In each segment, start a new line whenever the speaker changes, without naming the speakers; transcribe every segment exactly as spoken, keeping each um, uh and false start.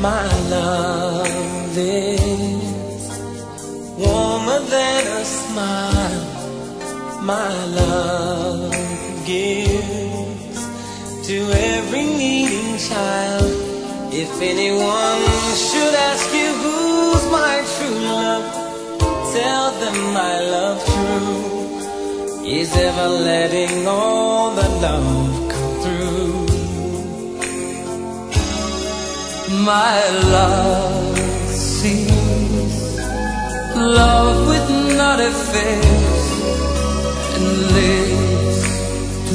My love is warmer than a smile. My love gives to every needing child. If anyone should ask you who's my true love, tell them my love true is ever letting all the love come through. My love sees love with not a face, and lives to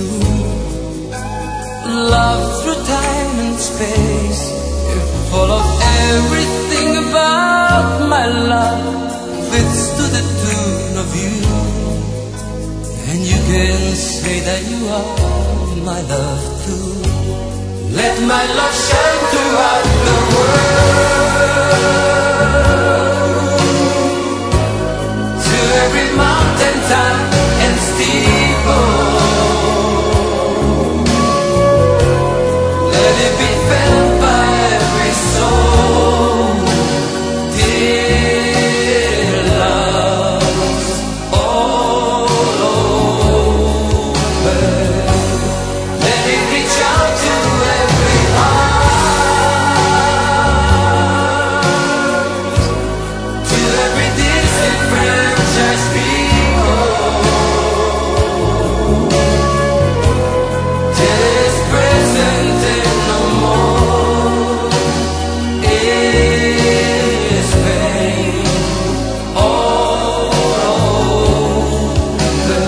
love through time and space. Full of everything about my love fits to the tune of you, and you can say that you are my love too. Let my love shine throughout the world, to every mountain top and steeple. Let it be felt by every soul. Dear love's all over. Let it reach out to every heart, to every disenfranchised people, till it's present and no more is pain all over.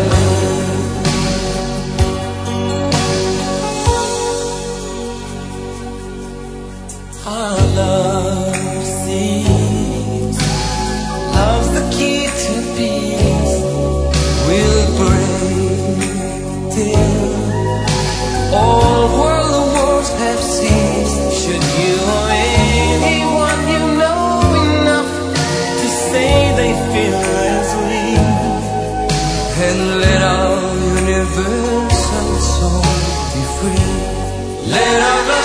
Our love sees love's the key to peace. We'll break till all world wars have ceased. Should you or anyone you know enough to say they feel as we, and let our universal soul be free. Let our love